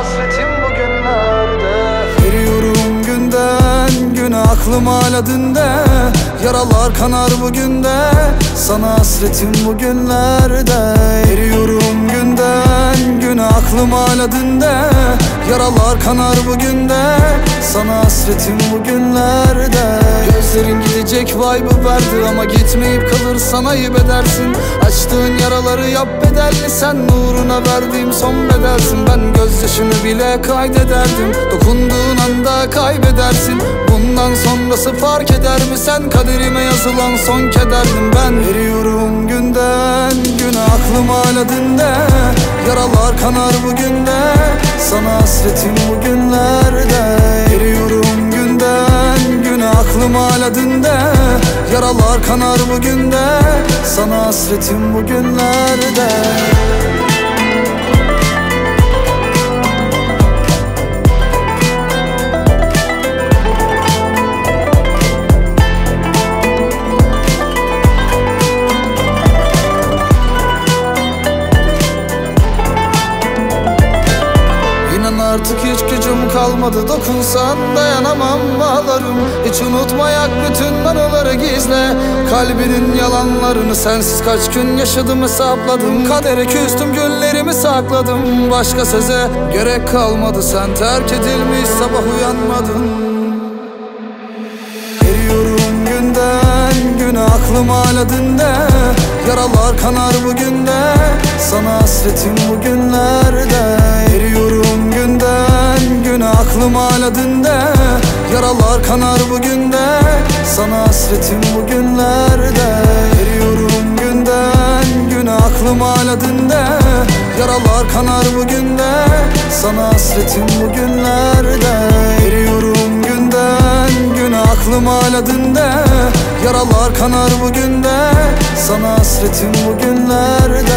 hasretim bugünlerde. Eriyorum günden güne, aklım hala dünde. Yaralar kanar bugün de, sana hasretim bugünlerde. Eriyorum günden güne, aklım hala dünde. Yaralar kanar bugün de, sana hasretim bugünlerde. Gözlerin gidecek vibe'ı verdi ama gitmeyip kalırsan ayıp edersin. Açtığın yaraları yap bedelli, sen uğruna verdiğim son bedelsin. Ben gözyaşını bile kaydederdim, dokunduğun anda kaybedersin. Bundan sonrası fark eder mi, sen kaderime yazılan son kederdim ben. Eriyorum günden güne, aklım hala dünde. Yaralar kanar bugün de, sana hasretim bugünlerde. Eriyorum günden güne, aklım hala dünde. Yaralar kanar bugün de, sana hasretim bugünlerde. Artık hiç gücüm kalmadı, dokunsan dayanamam ağlarım. Hiç unutmayak bütün anıları gizle, kalbinin yalanlarını. Sensiz kaç gün yaşadım hesapladım, kadere küstüm günlerimi sakladım. Başka söze gerek kalmadı, sen terk edilmiş sabah uyanmadın. Eriyorum günden güne, aklım hala dünde. Yaralar kanar bugün de, sana hasretim bugünlerde. Eriyorum günden güne, aklım hala dünde. Yaralar kanar bugün de, sana hasretim bugünlerde. Eriyorum günden güne, aklım hala dünde. Yaralar kanar bugün de, sana hasretim bugünlerde. Eriyorum günden güne, aklım hala dünde. Yaralar kanar bugün de, sana hasretim bugünlerde.